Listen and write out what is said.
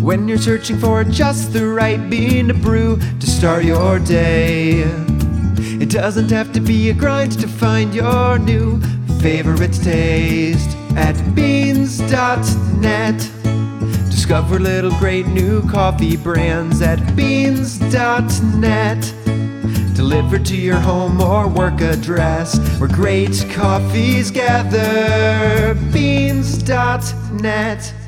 when you're searching for just the right bean to brew to start your day. It doesn't have to be a grind to find your new favorite taste. At beans.net, discover little great new coffee brands at beans.net. Delivered to your home or work address, where great coffees gather. Beans.net.